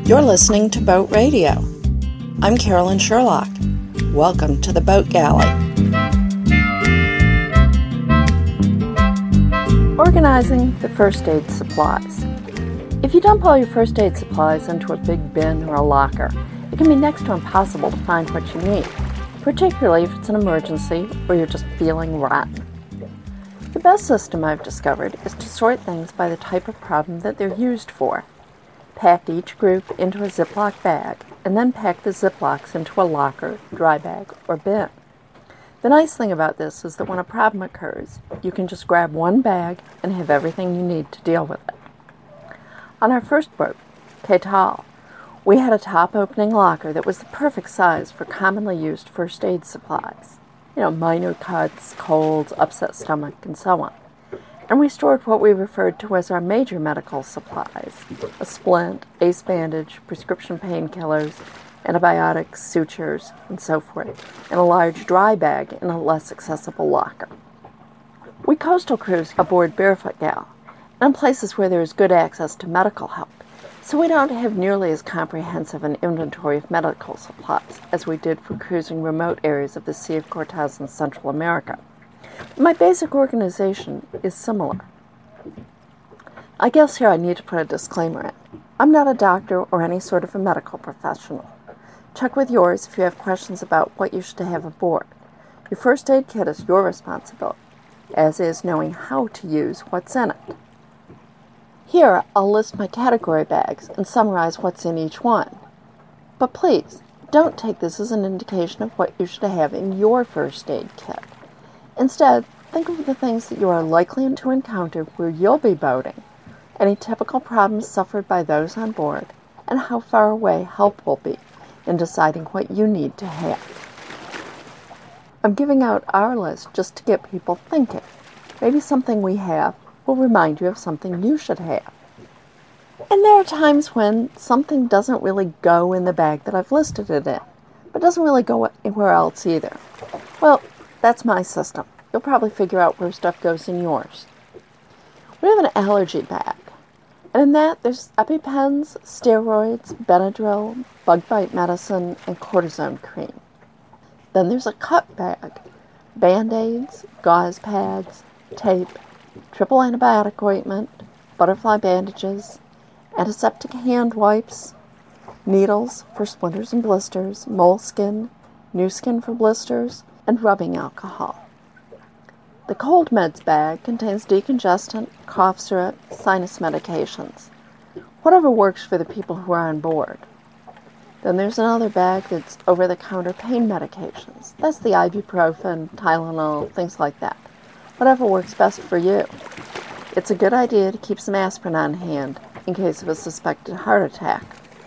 You're listening to Boat Radio. I'm Carolyn Sherlock. Welcome to the Boat Galley. Organizing the first aid supplies. If you dump all your first aid supplies into a big bin or a locker, it can be next to impossible to find what you need, particularly if it's an emergency or you're just feeling rotten. The best system I've discovered is to sort things by the type of problem that they're used for. Pack each group into a Ziploc bag, and then pack the Ziplocs into a locker, dry bag, or bin. The nice thing about this is that when a problem occurs, you can just grab one bag and have everything you need to deal with it. On our first boat, Ketal, we had a top-opening locker that was the perfect size for commonly used first aid supplies. Minor cuts, colds, upset stomach, and so on. And we stored what we referred to as our major medical supplies: a splint, ace bandage, prescription painkillers, antibiotics, sutures, and so forth, in a large dry bag in a less accessible locker. We coastal cruise aboard Barefoot Gal, and in places where there is good access to medical help, so we don't have nearly as comprehensive an inventory of medical supplies as we did for cruising remote areas of the Sea of Cortez in Central America. My basic organization is similar. I guess here I need to put a disclaimer in. I'm not a doctor or any sort of a medical professional. Check with yours if you have questions about what you should have aboard. Your first aid kit is your responsibility, as is knowing how to use what's in it. Here, I'll list my category bags and summarize what's in each one. But please, don't take this as an indication of what you should have in your first aid kit. Instead, think of the things that you are likely to encounter where you'll be boating, any typical problems suffered by those on board, and how far away help will be in deciding what you need to have. I'm giving out our list just to get people thinking. Maybe something we have will remind you of something you should have. And there are times when something doesn't really go in the bag that I've listed it in, but doesn't really go anywhere else either. Well, that's my system. You'll probably figure out where stuff goes in yours. We have an allergy bag, and in that there's EpiPens, steroids, Benadryl, bug bite medicine, and cortisone cream. Then there's a cut bag, Band-Aids, gauze pads, tape, triple antibiotic ointment, butterfly bandages, antiseptic hand wipes, needles for splinters and blisters, moleskin, new skin for blisters, and rubbing alcohol. The cold meds bag contains decongestant, cough syrup, sinus medications, whatever works for the people who are on board. Then there's another bag that's over-the-counter pain medications. That's the ibuprofen, Tylenol, things like that. Whatever works best for you. It's a good idea to keep some aspirin on hand in case of a suspected heart attack.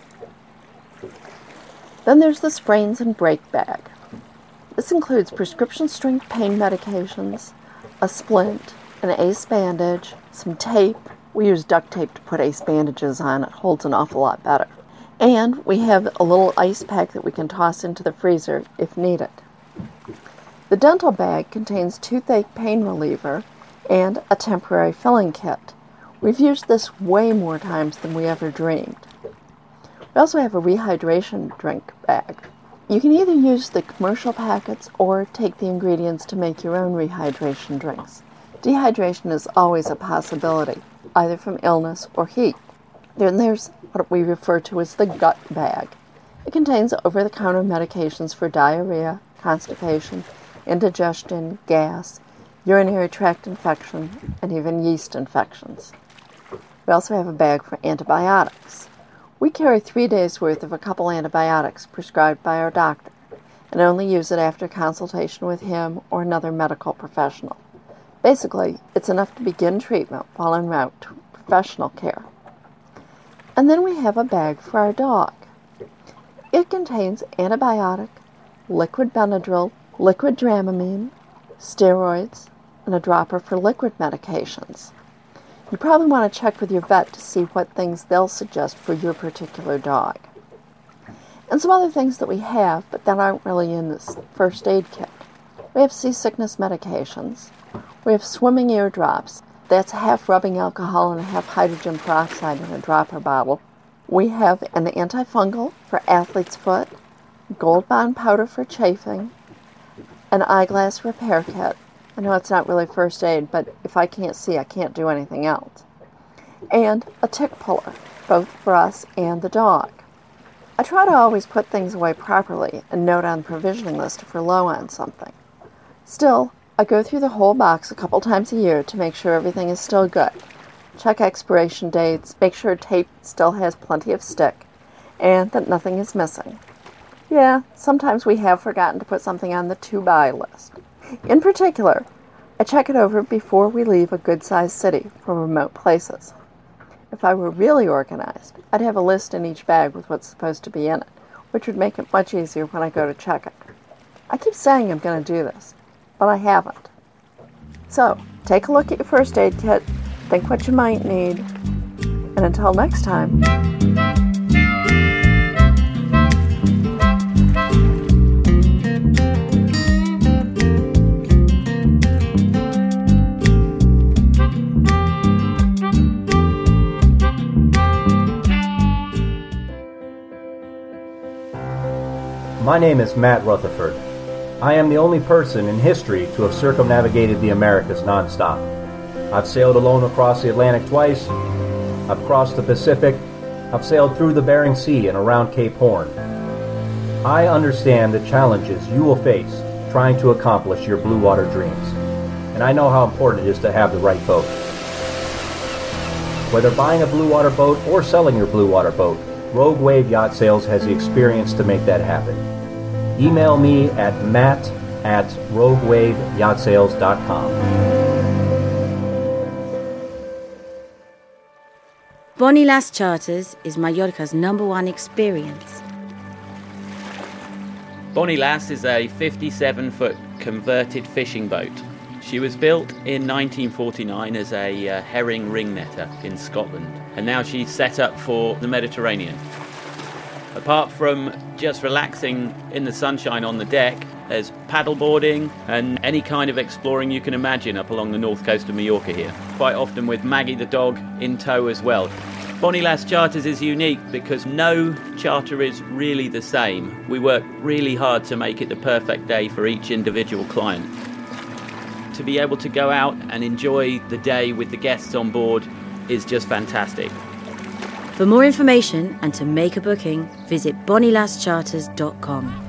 Then there's the sprains and break bag. This includes prescription-strength pain medications, a splint, an ace bandage, some tape. We use duct tape to put ace bandages on. It holds an awful lot better. And we have a little ice pack that we can toss into the freezer if needed. The dental bag contains toothache pain reliever and a temporary filling kit. We've used this way more times than we ever dreamed. We also have a rehydration drink bag. You can either use the commercial packets or take the ingredients to make your own rehydration drinks. Dehydration is always a possibility, either from illness or heat. Then there's what we refer to as the gut bag. It contains over-the-counter medications for diarrhea, constipation, indigestion, gas, urinary tract infection, and even yeast infections. We also have a bag for antibiotics. We carry 3 days' worth of a couple antibiotics prescribed by our doctor, and only use it after consultation with him or another medical professional. Basically, it's enough to begin treatment while en route to professional care. And then we have a bag for our dog. It contains antibiotic, liquid Benadryl, liquid Dramamine, steroids, and a dropper for liquid medications. You probably want to check with your vet to see what things they'll suggest for your particular dog. And some other things that we have, but that aren't really in this first aid kit. We have seasickness medications. We have swimming eardrops. That's half rubbing alcohol and half hydrogen peroxide in a dropper bottle. We have an antifungal for athlete's foot, Gold Bond powder for chafing, an eyeglass repair kit. I know it's not really first aid, but if I can't see, I can't do anything else. And a tick puller, both for us and the dog. I try to always put things away properly and note on the provisioning list if we're low on something. Still, I go through the whole box a couple times a year to make sure everything is still good. Check expiration dates, make sure tape still has plenty of stick, and that nothing is missing. Yeah, sometimes we have forgotten to put something on the to-buy list. In particular, I check it over before we leave a good-sized city for remote places. If I were really organized, I'd have a list in each bag with what's supposed to be in it, which would make it much easier when I go to check it. I keep saying I'm going to do this, but I haven't. So, take a look at your first aid kit, think what you might need, and until next time... My name is Matt Rutherford. I am the only person in history to have circumnavigated the Americas nonstop. I've sailed alone across the Atlantic twice, I've crossed the Pacific, I've sailed through the Bering Sea and around Cape Horn. I understand the challenges you will face trying to accomplish your blue water dreams, and I know how important it is to have the right boat. Whether buying a blue water boat or selling your blue water boat, Rogue Wave Yacht Sales has the experience to make that happen. Email me at matt@roguewaveyachtSales.com. Bonnie Lass Charters is Mallorca's #1 experience. Bonnie Lass is a 57-foot converted fishing boat. She was built in 1949 as a herring ring netter in Scotland, and now she's set up for the Mediterranean. Apart from just relaxing in the sunshine on the deck, there's paddleboarding and any kind of exploring you can imagine up along the north coast of Mallorca here, quite often with Maggie the dog in tow as well. Bonnie Lass Charters is unique because no charter is really the same. We work really hard to make it the perfect day for each individual client. To be able to go out and enjoy the day with the guests on board is just fantastic. For more information and to make a booking, visit bonnielasscharters.com.